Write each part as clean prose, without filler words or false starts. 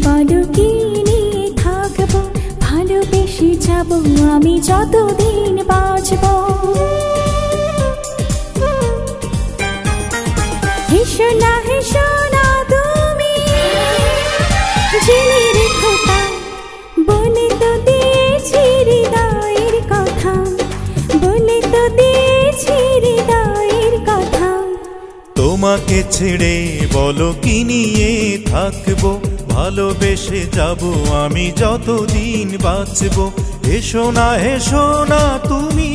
বলো কি নিয়ে থাকবো, ভালোবেসে যাবো আমি যতদিন বাঁচবো। হেসো না তুমি, জেনে রেখো তা, বলে তো দিয়েছি হৃদয়ের কথা, বলে তো দিয়েছি হৃদয়ের কথা। তোমাকে ছেড়ে বলো কি নিয়ে থাকবো, ভালোবেসে যাব আমি যতদিন বাঁচবো। হেসো না তুমি,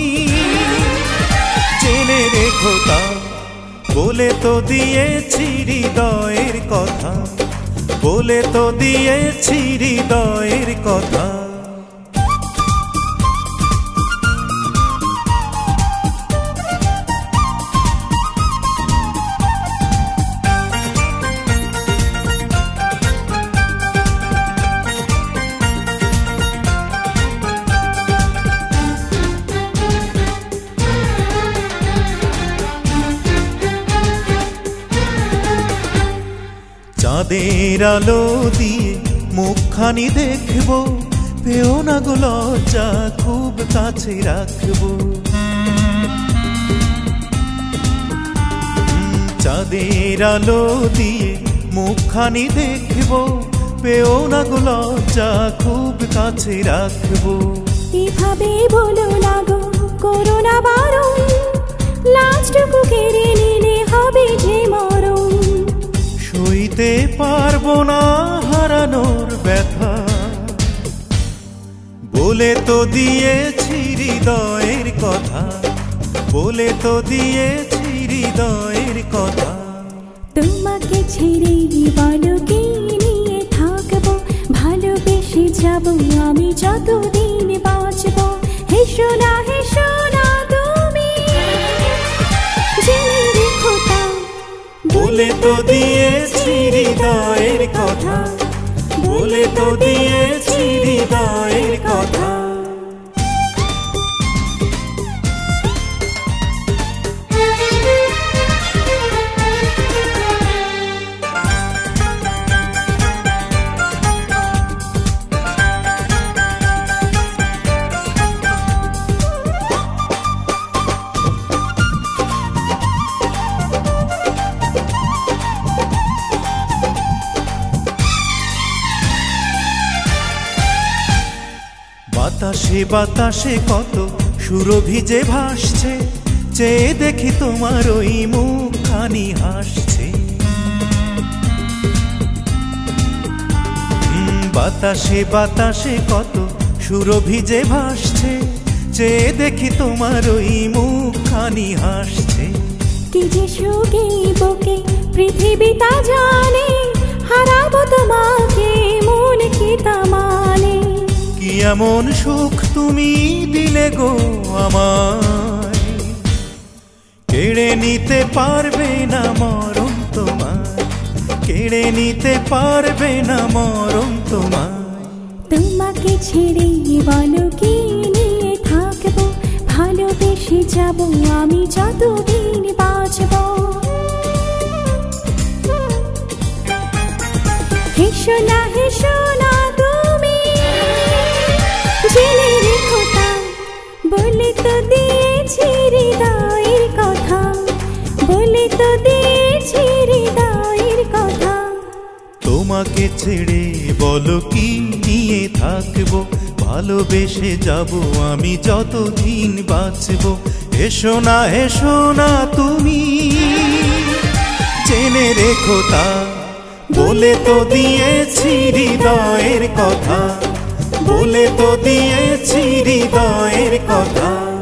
জেনে রেখো তা, বলে তো দিয়েছি হৃদয়ের কথা, বলে তো দিয়েছি হৃদয়ের কথা। চাঁদের আলো দিয়ে মুখখানি দেখবো, পেও না গো লজ্জা, খুব কাছে রাখবো। চাঁদের আলো দিয়ে মুখখানি দেখবো, পেও না গো লজ্জা, খুব কাছে রাখবো। এভাবে বলো না গো, করো না বারণ, লাজটুকু কেড়ে নিলে হবে যে মরণ। সইতে পারবো না হারানোর ব্যথা, বলে তো দিয়েছি হৃদয়ের কথা, বলে তো দিয়েছি হৃদয়ের কথা। তোমাকে ছেড়ে বলো কি নিয়ে থাকবো, ভালোবেসে যাবো আমি যতদিন বাঁচবো। হেসো না তুমি, জেনে রেখো তা, বলে তো দিয়েছি হৃদয়ের কথা, বলে তো দিয়েছি হৃদয়ের কথা। বাতাসে বাতাসে কত সুরভি যে ভাসছে, চেয়ে দেখি তোমার ওই মুখখানি হাসছে। বাতাসে বাতাসে কত সুরভি যে ভাসছে, চেয়ে দেখি তোমার ওই মুখখানি হাসছে। কি যে সুখে বুকে পৃথিবী তা জানে, হারাবো তোমাকে মন কি তা মানে। কি এমন সুখ তুমি দিলে গো আমায়, কেড়ে নিতে পারবে না মরণ তোমায়, কেড়ে নিতে পারবে না মরণ তোমায়। তোমাকে ছেড়ে বলো কি নিয়ে থাকবো, ভালোবেসে যাবো আমি যতদিন বাঁচবো। হেসো না তুমি, জেনে রেখো তা, বলে তো দিয়েছি হৃদয়ের কথা, বলে তো দিয়েছি হৃদয়ের কথা। তোমাকে ছেড়ে বলো কি নিয়ে থাকবো, ভালোবেসে যাব আমি যতদিন বাঁচবো। হেসো না তুমি, জেনে রেখো তা, বলে তো দিয়েছি হৃদয়ের কথা, বলে তো দিয়েছি হৃদয়ের কথা।